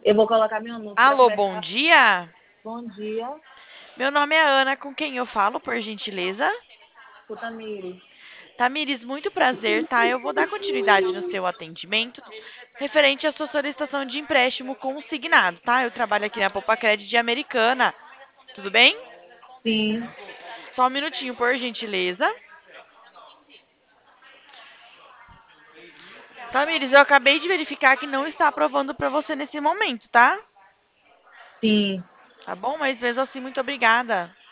Eu vou colocar meu número para Alô, bom conversar. dia. Bom dia, Meu nome é Ana, com quem eu falo, por gentileza? Tamires. Tamires, muito prazer, tá? Eu vou dar continuidade no seu atendimento referente à sua solicitação de empréstimo consignado, tá? Eu trabalho aqui na Poupa Credit de Americana. Tudo bem? Sim, Só um minutinho, por gentileza. Tamires, eu acabei de verificar que não está aprovando para você nesse momento, tá? sim. Tá bom? Mas mesmo assim, muito obrigada.